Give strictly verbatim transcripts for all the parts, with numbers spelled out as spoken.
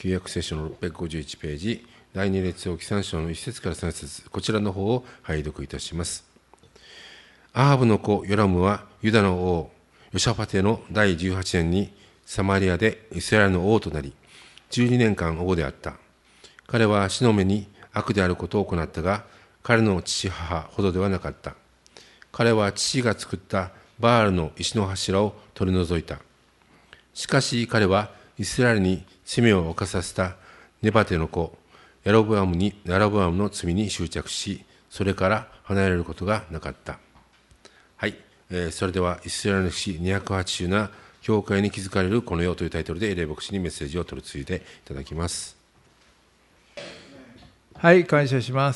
旧約聖書のろっぴゃくごじゅういちページ、だいに列王記さん章のいち節からさん節、こちらの方を拝読いたします。アハブの子ヨラムはユダの王ヨシャパテのだいじゅうはちねんにサマリアでイスラエルの王となり、じゅうにねんかん王であった。彼は主の目に悪であることを行ったが、彼の父母ほどではなかった。彼は父が作ったバールの石の柱を取り除いた。しかし彼はイスラエルに罪を犯させたネバテの子ヤロブアムにヤロブアムの罪に執着し、それから離れることがなかった。はい、えー、それではイスラエルの歴史にひゃくはちじゅうなな、教会に築かれるこの世というタイトルで霊牧師にメッセージを取り次いでいただきます。 はい、感謝します。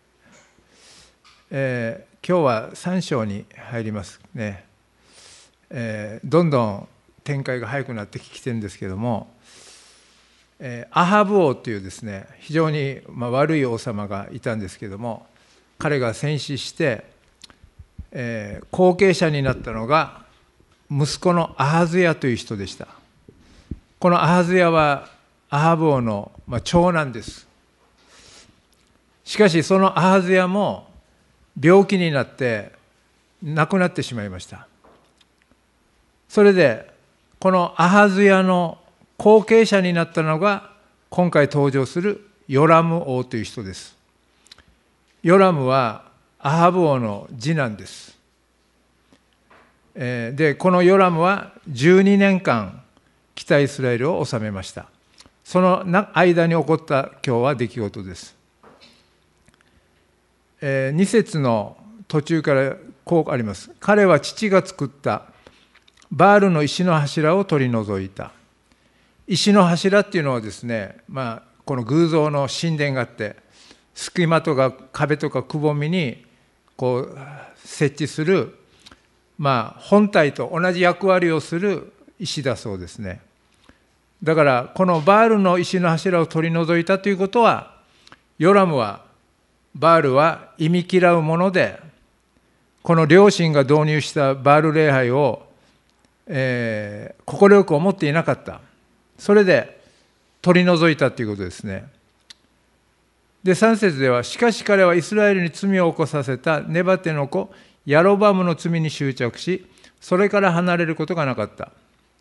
えー、今日はさん章に入りますね。えー、どんどん展開が早くなってきてるんですけども、えー、アハブ王というですね、非常に、まあ、悪い王様がいたんですけども、彼が戦死して、えー、後継者になったのが息子のアハズヤという人でした。このアハズヤはアハブ王の、まあ、長男です。しかしそのアハズヤも病気になって亡くなってしまいました。それでこのアハズヤの後継者になったのが今回登場するヨラム王という人です。ヨラムはアハブ王の次男です。で、このヨラムはじゅうにねんかん北イスラエルを治めました。その間に起こった今日は出来事です。に節の途中からこうあります。彼は父が作ったバールの石の柱を取り除いた。石の柱っていうのはですね、まあ、この偶像の神殿があって、隙間とか壁とかくぼみにこう設置する、まあ、本体と同じ役割をする石だそうですね。だからこのバールの石の柱を取り除いたということは、ヨラムはバールは忌み嫌うもので、この両親が導入したバール礼拝を、えー、快く思っていなかった。それで取り除いたということですね。で、さん節では、しかし彼はイスラエルに罪を起こさせたネバテの子ヤロバムの罪に執着し、それから離れることがなかった。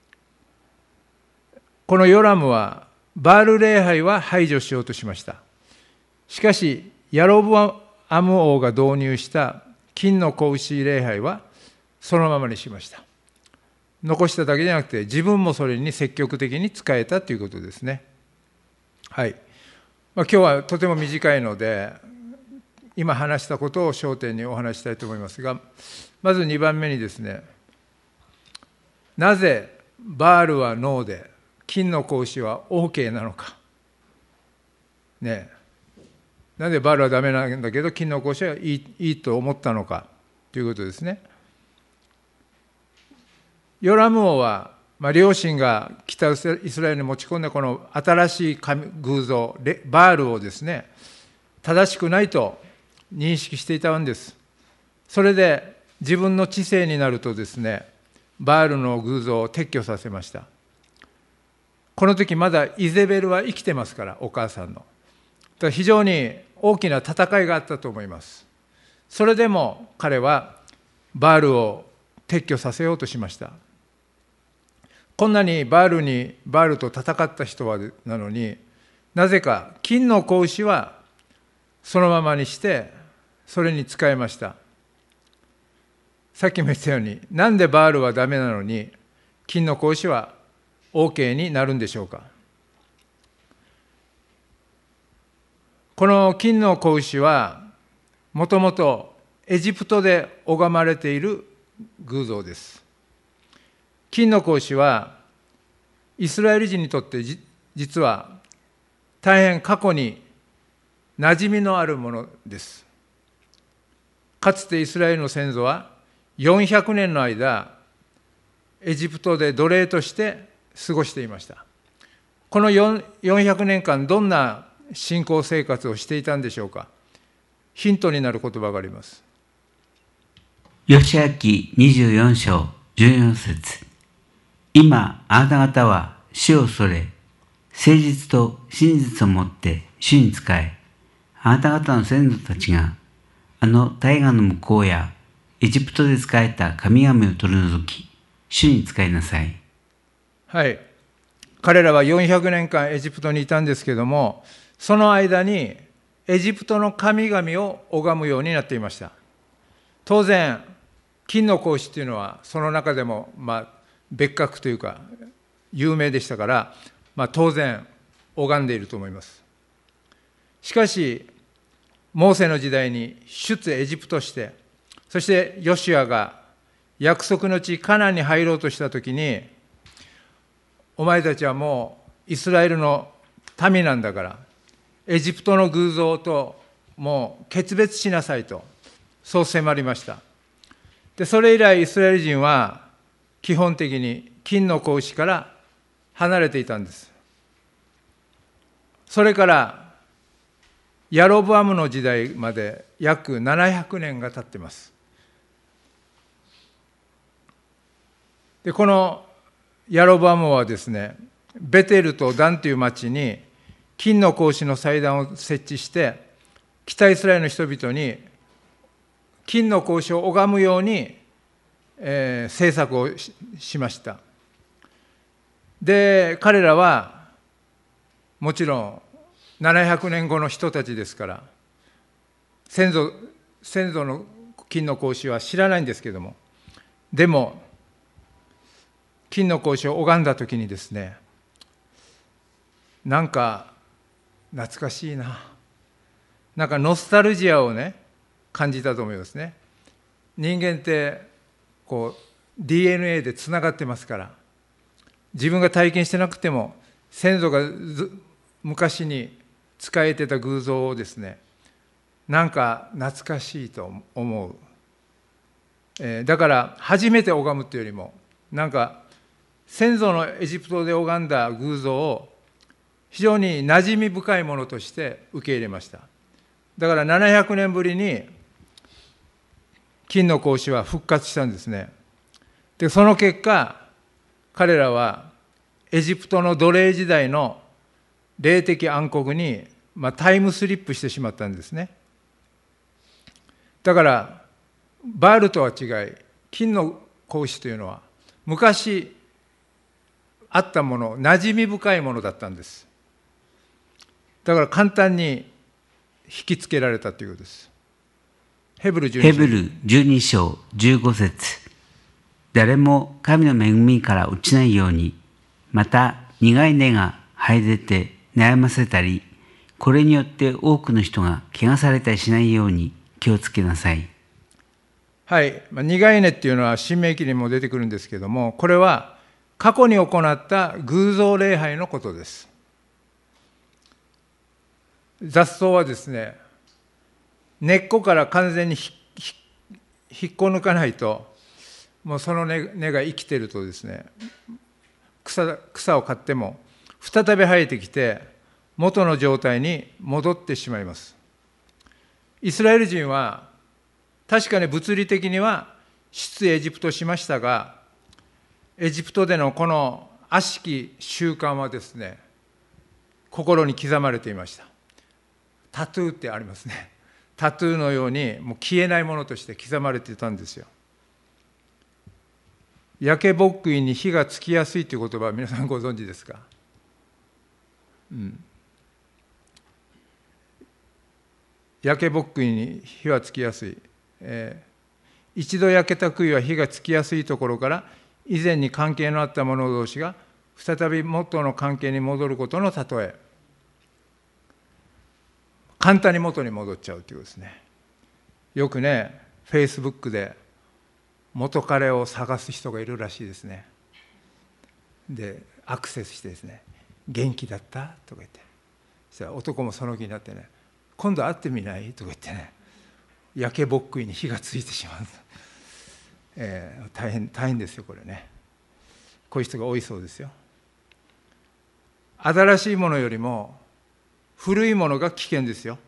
このヨラムはバール礼拝は排除しようとしました。しかしヤロブアム王が導入した金の子牛礼拝はそのままにしました。残しただけじゃなくて、自分もそれに積極的に仕えたということですね。はい。まあ、今日はとても短いので、今話したことを焦点にお話したいと思いますが、まずにばんめにですね、なぜバールはノーで金の子牛は OK なのか。ねえ。なぜバールはダメなんだけど金の子牛はいい、いいと思ったのかということですね。ヨラム王は、まあ、両親が北イスラエルに持ち込んだこの新しい偶像バールをですね、正しくないと認識していたんです。それで自分の治世になるとですね、バールの偶像を撤去させました。この時まだイゼベルは生きてますから、お母さんの。だから非常に大きな戦いがあったと思います。それでも彼はバールを撤去させようとしました。こんなにバールにバールと戦った人はなのに、なぜか金の子牛はそのままにしてそれに仕えました。さっきも言ったように、なんでバールはダメなのに金の子牛は OK になるんでしょうか。この金の子牛はもともとエジプトで拝まれている偶像です。金の子牛はイスラエル人にとって実は大変過去に馴染みのあるものです。かつてイスラエルの先祖はよんひゃくねんの間、エジプトで奴隷として過ごしていました。このよんひゃくねんかんどんな信仰生活をしていたんでしょうか。ヒントになる言葉があります。 ヨシア記にじゅうよん章じゅうよん節。今あなた方は死を恐れ、 誠実と真実をもって主に仕え、あなた方の先祖たちが、あの大河の向こうやエジプトで仕えた神々を取り除き、主に仕えなさい。 はい。彼らはよんひゃくねんかんエジプトにいたんですけども、その間にエジプトの神々を拝むようになっていました。当然、金の格子というのはその中でもまあ別格というか有名でしたから、まあ、当然拝んでいると思います。しかしモーセの時代に出エジプトして、そしてヨシュアが約束の地カナンに入ろうとしたときに、お前たちはもうイスラエルの民なんだからエジプトの偶像ともう決別しなさいと、そう迫りました。でそれ以来イスラエル人は基本的に金の格子から離れていたんです。それからヤロブアムの時代まで約ななひゃくねんが経っています。でこのヤロブアムはですね、ベテルとダンという町に金の格子の祭壇を設置して、北イスラエルの人々に金の格子を拝むように、えー、政策を し, しました。で彼らはもちろんななひゃくねんごの人たちですから、先祖先祖の金の格子は知らないんですけども、でも金の格子を拝んだときにですね、なんか懐かしいな、なんかノスタルジアをね感じたと思いますね。人間ってこう ディーエヌエー でつながってますから、自分が体験してなくても先祖が昔に仕えてた偶像をですね、なんか懐かしいと思う、えー、だから初めて拝むというよりも、なんか先祖のエジプトで拝んだ偶像を非常に馴染み深いものとして受け入れました。だからななひゃくねんぶりに金の格子は復活したんですね。でその結果、彼らはエジプトの奴隷時代の霊的暗黒に、まあ、タイムスリップしてしまったんですね。だからバールとは違い、金の格子というのは昔あったもの、馴染み深いものだったんです。だから簡単に引きつけられたということです。ヘブルじゅうに章。 ヘブルじゅうに章じゅうご節。誰も神の恵みから落ちないように、また苦い根が生え出て悩ませたり、これによって多くの人が怪我されたりしないように気をつけなさい。 はい、まあ、苦い根っていうのは新明記にも出てくるんですけども、これは過去に行った偶像礼拝のことです。雑草はですね、根っこから完全に引っこ抜かないと、もうその 根, 根が生きてるとですね、 草, 草を刈っても再び生えてきて元の状態に戻ってしまいます。イスラエル人は確かに物理的には出エジプトしましたが、エジプトでのこの悪しき習慣はですね、心に刻まれていました。タトゥーってありますね。タトゥーのようにもう消えないものとして刻まれていたんですよ。焼けぼっくいに火がつきやすいという言葉は皆さんご存知ですか？うん、焼けぼっくいに火はつきやすい、えー、一度焼けた杭は火がつきやすいところから以前に関係のあった者同士が再び元の関係に戻ることの例え。簡単に元に戻っちゃうということですね。よくね、フェイスブックで元彼を探す人がいるらしいですね。でアクセスしてですね、元気だったとか言って、そしたら男もその気になってね、今度会ってみないとか言ってね、焼けぼっくいに火がついてしまう、えー、大変大変ですよこれね。こういう人が多いそうですよ。新しいものよりも古いものが危険ですよ。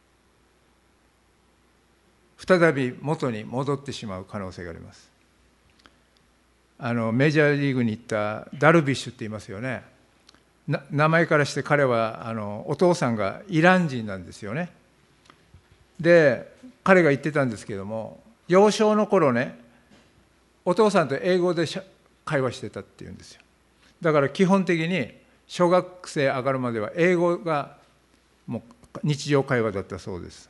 再び元に戻ってしまう可能性があります。あのメジャーリーグに行ったダルビッシュって言いますよね。 な名前からして彼はあのお父さんがイラン人なんですよね。で彼が言ってたんですけども、幼少の頃ね、お父さんと英語で会話してたっていうんですよ。だから基本的に小学生上がるまでは英語がもう日常会話だったそうです。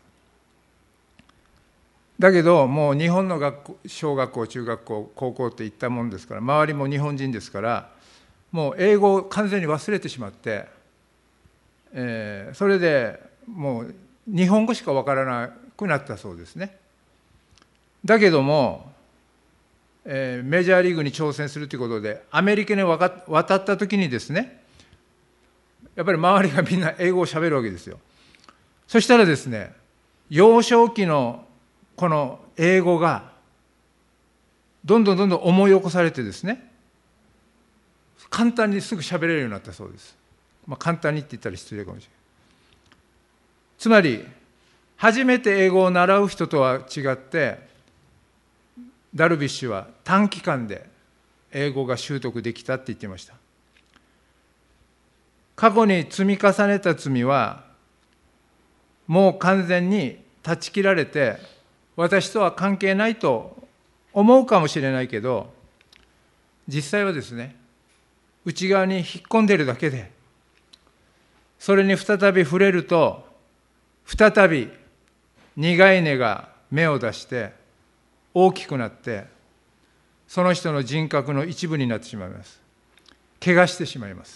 だけどもう日本の学校、小学校、中学校、高校っていったもんですから、周りも日本人ですから、もう英語を完全に忘れてしまって、えー、それでもう日本語しか分からなくなったそうですね。だけども、えー、メジャーリーグに挑戦するということでアメリカに渡った時にですね、やっぱり周りがみんな英語をしゃべるわけですよ。そしたらですね、幼少期のこの英語がどんどんどんどん思い起こされてですね、簡単にすぐ喋れるようになったそうです。まあ、簡単にって言ったら失礼かもしれない。つまり初めて英語を習う人とは違って、ダルビッシュは短期間で英語が習得できたって言ってました。過去に積み重ねた罪はもう完全に断ち切られて、私とは関係ないと思うかもしれないけど、実際はですね、内側に引っ込んでいるだけで、それに再び触れると、再び苦い根が芽を出して大きくなって、その人の人格の一部になってしまいます。怪我してしまいます。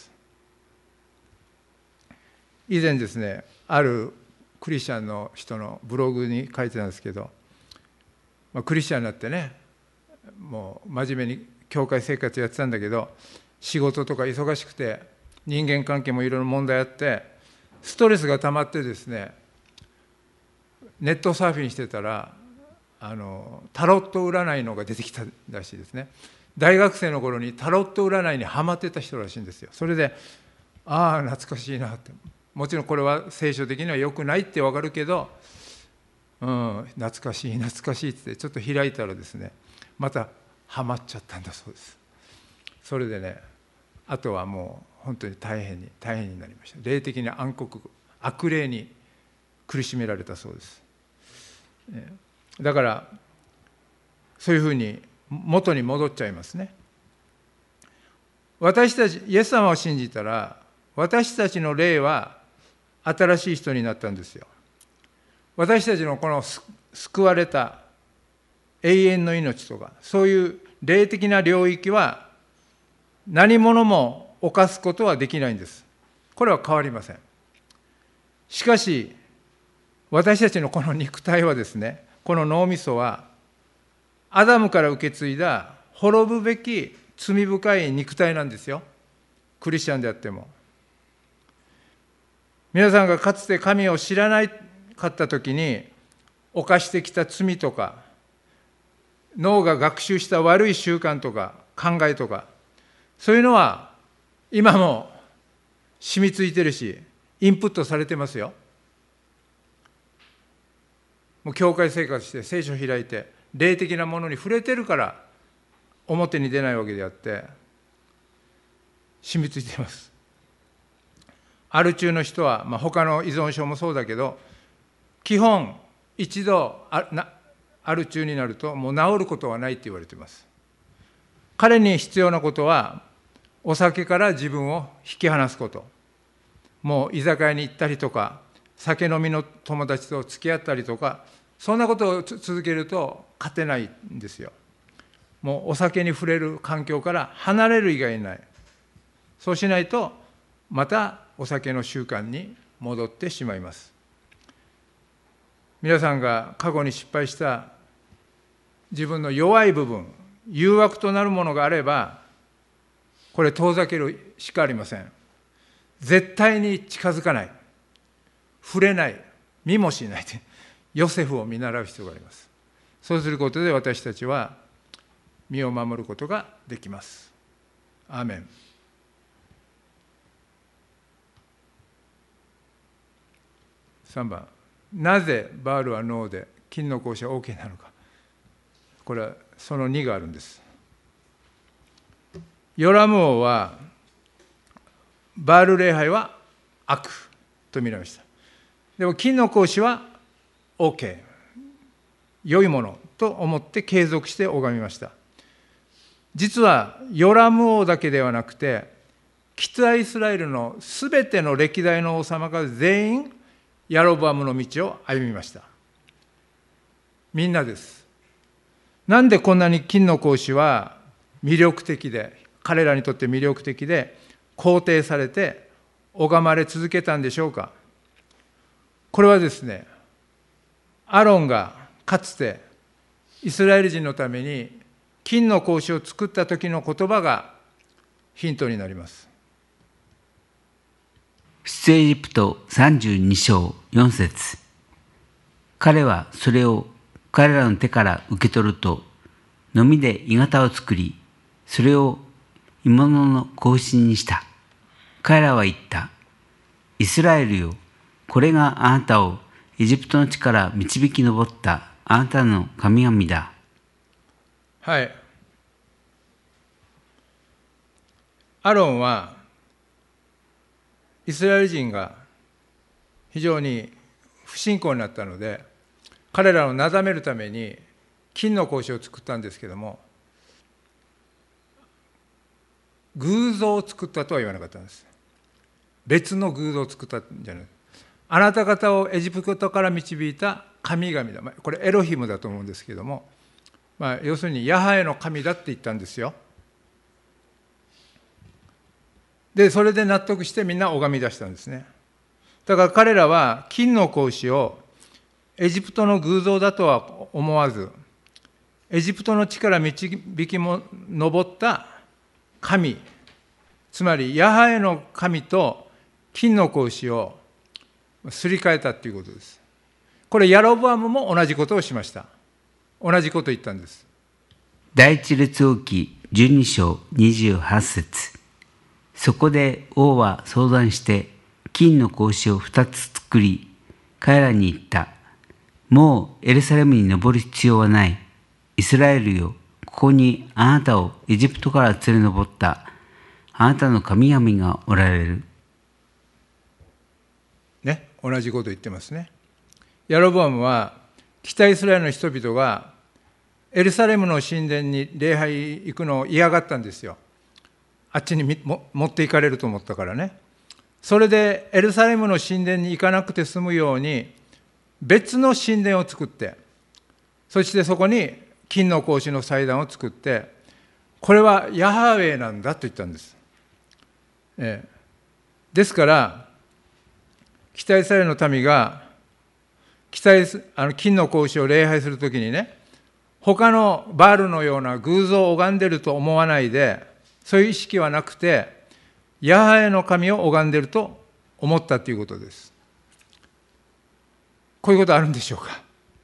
以前ですね、あるクリスチャンの人のブログに書いてたんですけど、まあ、クリスチャンになってね、もう真面目に教会生活やってたんだけど、仕事とか忙しくて人間関係もいろいろ問題あって、ストレスが溜まってですね、ネットサーフィンしてたらあのタロット占いのが出てきたらしいですね。大学生の頃にタロット占いにハマってた人らしいんですよ。それで、ああ懐かしいなって、もちろんこれは聖書的には良くないって分かるけど、うん、懐かしい懐かしいってちょっと開いたらですね、またハマっちゃったんだそうです。それでね、あとはもう本当に大変に大変になりました。霊的な暗黒、悪霊に苦しめられたそうです。だからそういうふうに元に戻っちゃいますね。私たちイエス様を信じたら、私たちの霊は新しい人になったんですよ。私たちのこの救われた永遠の命とか、そういう霊的な領域は何者も犯すことはできないんです。これは変わりません。しかし私たちのこの肉体はですね、この脳みそはアダムから受け継いだ滅ぶべき罪深い肉体なんですよ。クリスチャンであっても。皆さんがかつて神を知らなかったときに犯してきた罪とか、脳が学習した悪い習慣とか考えとか、そういうのは今も染みついてるし、インプットされてますよ。もう教会生活して聖書を開いて霊的なものに触れてるから表に出ないわけであって、染みついています。アル中の人は、まあ、他の依存症もそうだけど、基本一度アル中になるともう治ることはないって言われています。彼に必要なことはお酒から自分を引き離すこと。もう居酒屋に行ったりとか、酒飲みの友達と付き合ったりとか、そんなことを続けると勝てないんですよ。もうお酒に触れる環境から離れる以外ない。そうしないとまたお酒の習慣に戻ってしまいます。皆さんが過去に失敗した自分の弱い部分、誘惑となるものがあれば、これ遠ざけるしかありません。絶対に近づかない、触れない、見もしない、ヨセフを見習う必要があります。そうすることで私たちは身を守ることができます。アーメン。さんばん、なぜバールはノーで金の格子は オーケー なのか。これはそのにがあるんです。ヨラム王はバール礼拝は悪と見られました。でも金の格子は OK、 良いものと思って継続して拝みました。実はヨラム王だけではなくて、北イスラエルのすべての歴代の王様が全員ヤロブアムの道を歩みました。みんなです。なんでこんなに金の格子は魅力的で、彼らにとって魅力的で肯定されて拝まれ続けたんでしょうか。これはですね、アロンがかつてイスラエル人のために金の格子を作った時の言葉がヒントになります。 出エジプトさんじゅうに章よん節。彼はそれを彼らの手から受け取ると、のみで鋳型を作り、それを鋳物の格子にした。彼らは言った。イスラエルよ、これがあなたをエジプトの地から導き上ったあなたの神々だ。 はい。アロンはイスラエル人が非常に不信仰になったので、彼らをなだめるために金の格子を作ったんですけども、偶像を作ったとは言わなかったんです。別の偶像を作ったんじゃない。あなた方をエジプトから導いた神々だ。これエロヒムだと思うんですけども、まあ、要するにヤハエの神だって言ったんですよ。で、それで納得してみんな拝み出したんですね。だから彼らは金の格子をエジプトの偶像だとは思わず、エジプトの地から導きも上った神、つまりヤハエの神と金の格子をすり替えたということです。これヤロブアムも同じことをしました。同じことを言ったんです。 第一列王記じゅうに章にじゅうはち節。そこで王は相談して金の格子を二つ作り、彼らに言った。もうエルサレムに登る必要はない。イスラエルよ、ここにあなたをエジプトから連れ上ったあなたの神々がおられる。 ね、同じこと言ってますね。ヤロボアムは北イスラエルの人々がエルサレムの神殿に礼拝行くのを嫌がったんですよ。あっちにも持っていかれると思ったからね。それでエルサレムの神殿に行かなくて済むように別の神殿を作って、そしてそこに金の格子の祭壇を作って、これはヤハウェなんだと言ったんです。ええ、ですから北イスラエルの民が北イスあの金の格子を礼拝するときにね、他のバールのような偶像を拝んでると思わないで、そういう意識はなくてヤハウェの神を拝んでると思ったということです。こういうことあるんでしょうか。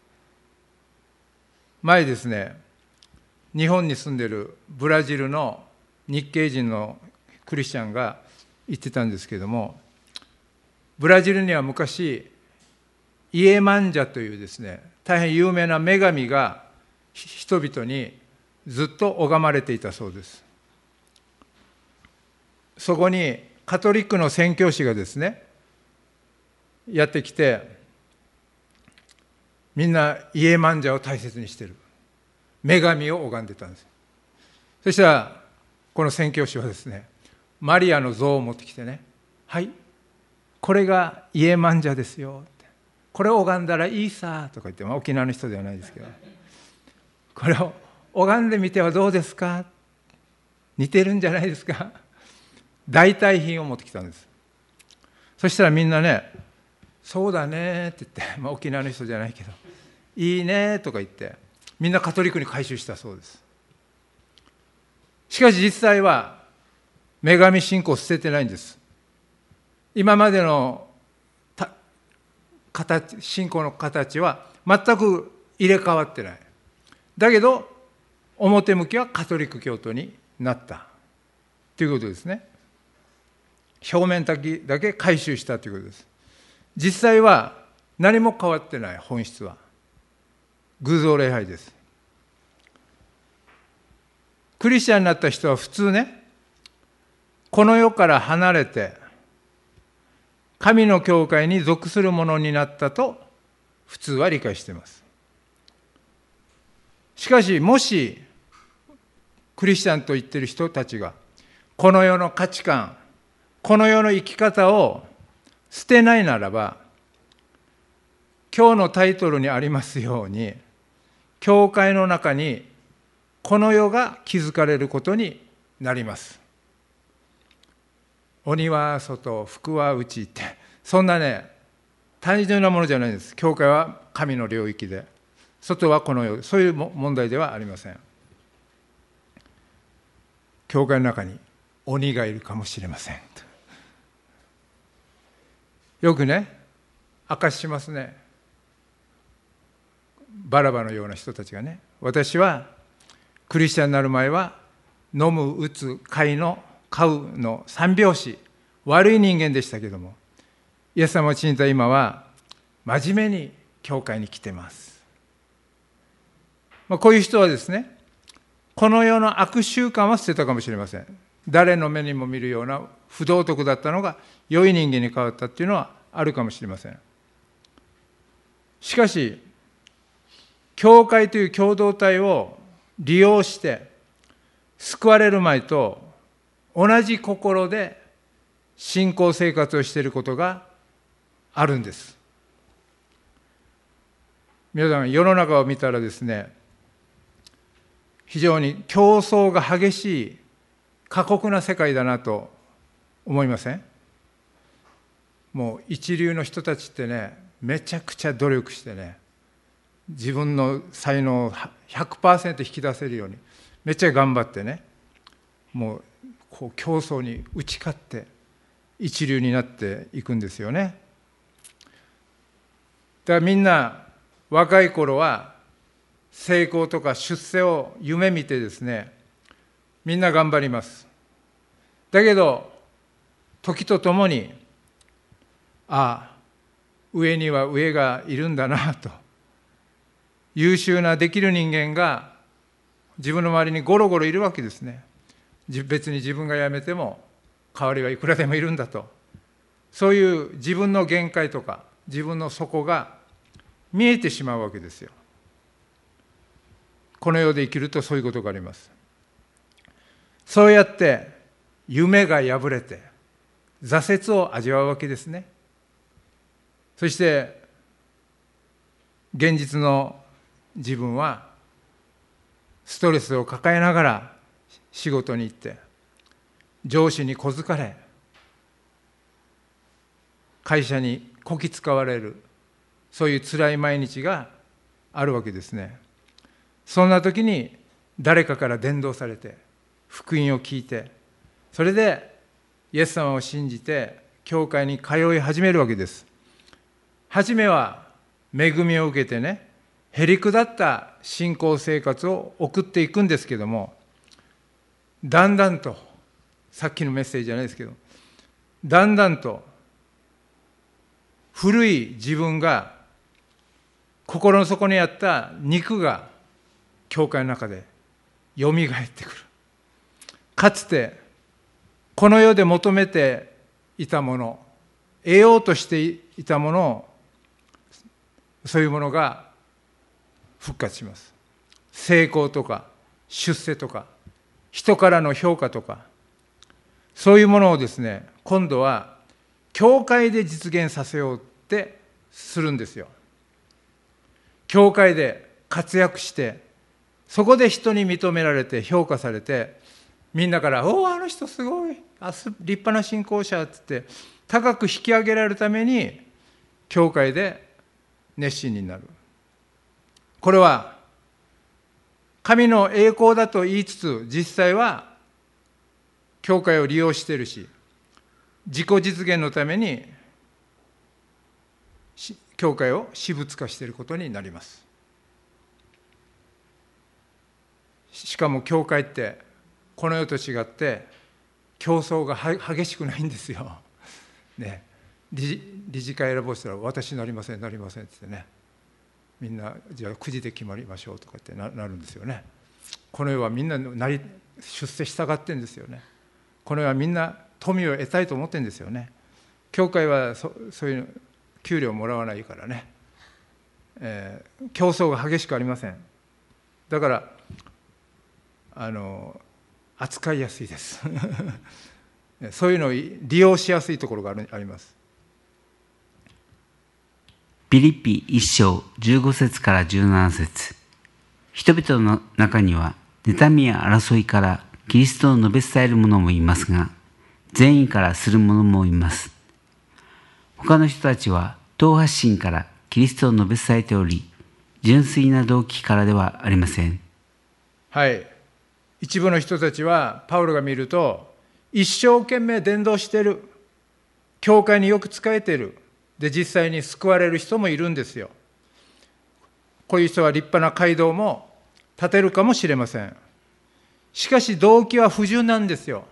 前ですね、日本に住んでいるブラジルの日系人のクリスチャンが言ってたんですけれども、ブラジルには昔イエマンジャというですね、大変有名な女神が人々にずっと拝まれていたそうです。そこにカトリックの宣教師がですねやってきて、みんなイエマンジャを大切にしている、女神を拝んでたんです。そしたらこの宣教師はですね、マリアの像を持ってきてね、はい、これがイエマンジャですよ、これを拝んだらいいさとか言って、まあ、沖縄の人ではないですけど、これを拝んでみてはどうですか、似てるんじゃないですか。代替品を持ってきたんです。そしたらみんなね、そうだねって言って、まあ、沖縄の人じゃないけど、いいねとか言ってみんなカトリックに改宗したそうです。しかし実際は女神信仰を捨ててないんです。今までの形、信仰の形は全く入れ替わってない。だけど表向きはカトリック教徒になったということですね。表面的だけ改宗したということです。実際は何も変わってない。本質は偶像礼拝です。クリスチャンになった人は普通ね、 この世から離れて神の教会に属するものになったと普通は理解しています。しかし、もしクリスチャンと言っている人たちがこの世の価値観、この世の生き方を捨てないならば、今日のタイトルにありますように、教会の中にこの世が築かれることになります。鬼は外、福は内って、そんなね、単純なものじゃないんです。教会は神の領域で、外はこの世、そういう問題ではありません。教会の中に鬼がいるかもしれません。よくね、明かししますね。バラバのような人たちがね、私はクリスチャンになる前は飲む、打つ、買いの、買うの三拍子、悪い人間でしたけども、イエス様を信じた今は真面目に教会に来てます。まあ、こういう人はですね、この世の悪習慣は捨てたかもしれません。誰の目にも見るような不道徳だったのが良い人間に変わったっていうのはあるかもしれません。しかし、教会という共同体を利用して救われる前と同じ心で信仰生活をしていることがあるんです。皆さん、世の中を見たらですね、非常に競争が激しい過酷な世界だなと思いません？もう一流の人たちってね、めちゃくちゃ努力してね、自分の才能を ひゃくパーセント 引き出せるようにめっちゃ頑張ってね、もうこう競争に打ち勝って一流になっていくんですよね。だからみんな若い頃は成功とか出世を夢見てですね、みんな頑張ります。だけど時とともに、ああ上には上がいるんだなと、優秀なできる人間が自分の周りにゴロゴロいるわけですね。別に自分が辞めても代わりはいくらでもいるんだと、そういう自分の限界とか自分の底が見えてしまうわけですよ。この世で生きるとそういうことがあります。そうやって夢が破れて挫折を味わうわけですね。そして現実の自分はストレスを抱えながら仕事に行って、上司に小づかれ、会社にこき使われる、そういう辛い毎日があるわけですね。そんな時に誰かから伝道されて福音を聞いて、それでイエス様を信じて教会に通い始めるわけです。初めは恵みを受けてね、へりくだった信仰生活を送っていくんですけども、だんだんと、さっきのメッセージじゃないですけど、だんだんと古い自分が、心の底にあった肉が教会の中でよみがえってくる。かつてこの世で求めていたもの、得ようとしていたものを、そういうものが復活します。成功とか出世とか人からの評価とか、そういうものをですね、今度は教会で実現させようってするんですよ。教会で活躍して、そこで人に認められて評価されて、みんなから「おお、あの人すごい、あ立派な信仰者」っつって高く引き上げられるために教会で熱心になる。これは神の栄光だと言いつつ、実際は教会を利用しているし、自己実現のために教会を私物化していることになります。しかも教会ってこの世と違って競争が激しくないんですよ。ね、理事、理事会選ぼうしたら私なりませんなりませんって言ってね、みんなじゃあくじで決まりましょうとかってなるんですよね。この世はみんななり出世したがってるんですよね。 これはみんな富を得たいと思ってるんですよね。教会は そ, そういう給料もらわないからね、えー、競争が激しくありません。だからあの扱いやすいですそういうのを利用しやすいところがあるあります。 ピリピ一章じゅうご節からじゅうなな節。人々の中には妬みや争いからキリストを述べ伝える者もいますが、善意からする者もいます。他の人たちは党発心からキリストを述べ伝えており、純粋な動機からではありません。 はい。一部の人たちはパウロが見ると一生懸命伝道している、教会によく仕えている、で実際に救われる人もいるんですよ。こういう人は立派な街道も建てるかもしれません。しかし動機は不純なんですよ。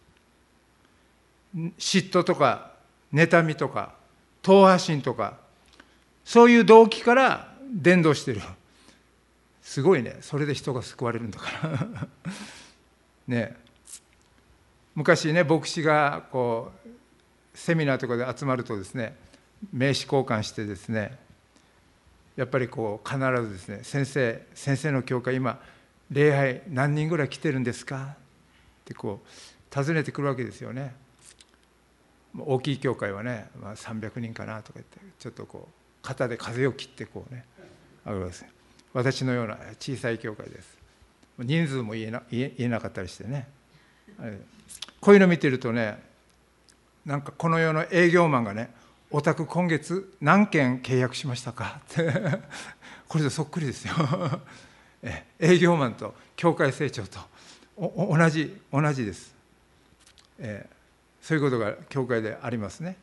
嫉妬とか妬みとか党派心とか、そういう動機から伝道している。すごいね。それで人が救われるんだからね。昔ね、牧師がこうセミナーとかで集まるとですね、名刺交換してですね、やっぱりこう必ずですね、先生先生の教会今礼拝何人ぐらい来てるんですかってこう尋ねてくるわけですよね。大きい教会はね、まあ、さんびゃくにんかなとか言ってちょっとこう肩で風を切ってこうねあげます。私のような小さい教会です。人数も言えな、言えなかったりしてね、こういうの見てるとね、なんかこの世の営業マンがね、お宅今月何件契約しましたかってこれとそっくりですよ営業マンと教会成長とお同じ同じです、えー、そういうことが教会でありますね。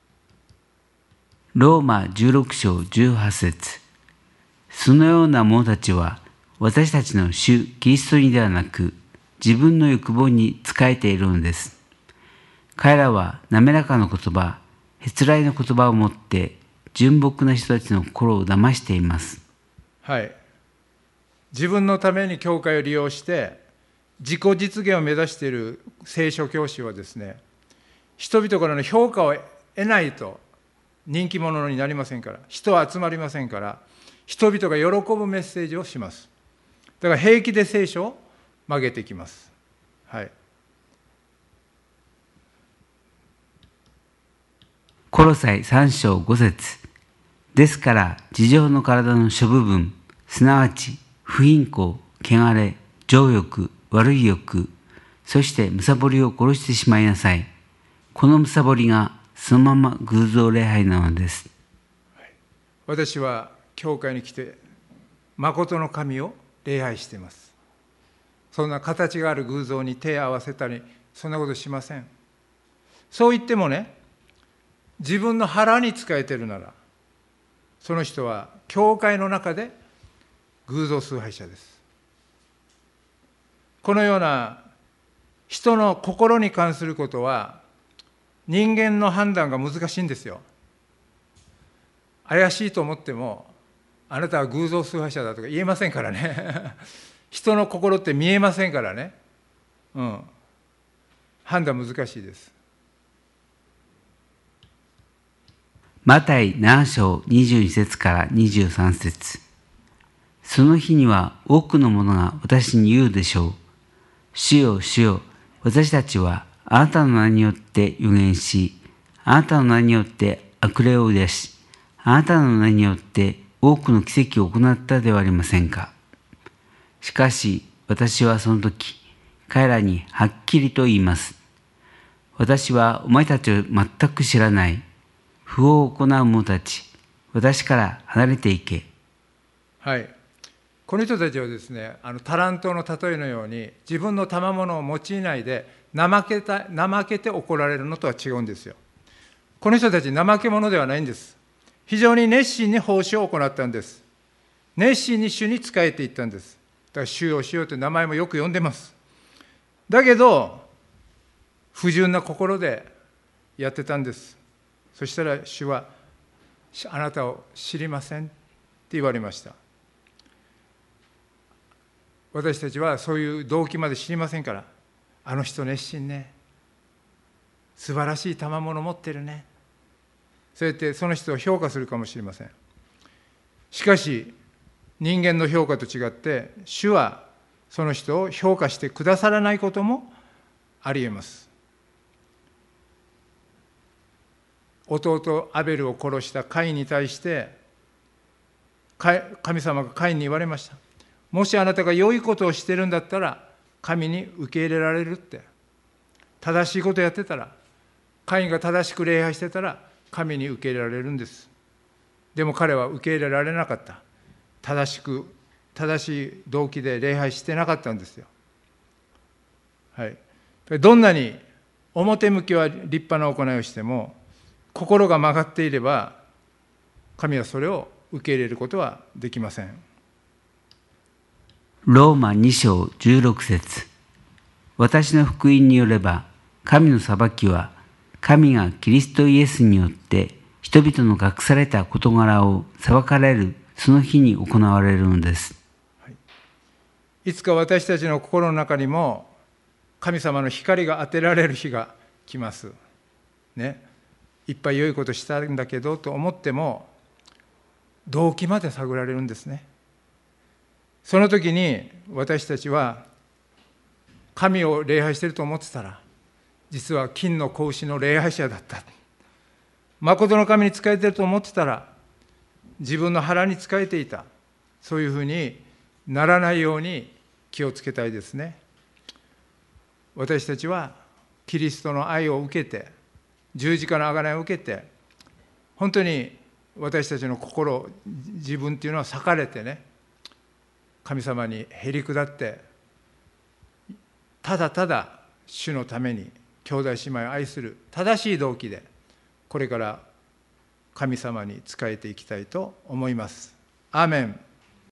ローマじゅうろく章じゅうはち節。そのような者たちは私たちの主キリストにではなく自分の欲望に仕えているのです。彼らは滑らかな言葉、へつらいの言葉を持って純朴な人たちの心を騙しています。 はい。自分のために教会を利用して自己実現を目指している聖書教師はですね、人々からの評価を得ないと人気者になりませんから、人は集まりませんから、人々が喜ぶメッセージをします。だから平気で聖書を曲げてきます。はい。 コロサイさん章ご節。ですから地上の体の諸部分、すなわち不貧困、汚れ、情欲、悪い欲、そしてむさぼりを殺してしまいなさい。このむさぼりがそのまま偶像礼拝なのです。 私は教会に来て誠の神を礼拝しています。そんな形がある偶像に手を合わせたり、そんなことしません。そう言ってもね、自分の腹に仕えているなら、その人は教会の中で偶像崇拝者です。このような人の心に関することは人間の判断が難しいんですよ。怪しいと思ってもあなたは偶像崇拝者だとか言えませんからね人の心って見えませんからね、うん、判断難しいです。 マタイなな章にじゅうに節からにじゅうさん節。その日には多くの者が私に言うでしょう。主よ主よ、私たちはあなたの名によって預言し、あなたの名によって悪霊を出し、あなたの名によって多くの奇跡を行ったではありませんか。しかし私はその時、彼らにはっきりと言います。私はお前たちを全く知らない。不法を行う者たち、私から離れていけ。 はい。この人たちはですね、あのタラントの例えのように自分の賜物を用いないで怠けた怠けて怒られるのとは違うんですよ。この人たち怠け者ではないんです。非常に熱心に奉仕を行ったんです。熱心に主に仕えていったんです。だから主よ主よという名前もよく呼んでます。だけど不純な心でやってたんです。そしたら主はあなたを知りませんって言われました。私たちはそういう動機まで知りませんから、あの人熱心ね、 素晴らしい賜物を持ってるね、そうやってその人を評価するかもしれません。しかし人間の評価と違って主はその人を評価してくださらないこともありえます。弟アベルを殺したカインに対して神様がカインに言われました。もしあなたが良いことをしてるんだったら神に受け入れられるって。正しいことをやってたら、カインが正しく礼拝してたら神に受け入れられるんです。でも彼は受け入れられなかった。正しく正しい動機で礼拝してなかったんですよ。はい、どんなに表向きは立派な行いをしても心が曲がっていれば神はそれを受け入れることはできません。 ローマに章じゅうろく節。私の福音によれば神の裁きは神がキリストイエスによって人々の隠された事柄を裁かれるその日に行われるのです。 はい、いつか私たちの心の中にも神様の光が当てられる日が来ます。ね、いっぱい良いことしたんだけどと思っても動機まで探られるんですね。その時に私たちは神を礼拝していると思ってたら実は金の子牛の礼拝者だった。誠の神に仕えていると思ってたら自分の腹に仕えていた。そういうふうにならないように気をつけたいですね。私たちはキリストの愛を受けて十字架の贖いを受けて本当に私たちの心自分っていうのは裂かれてね、神様にへり下ってただただ主のために兄弟姉妹を愛する正しい動機でこれから神様に仕えていきたいと思います。アーメン。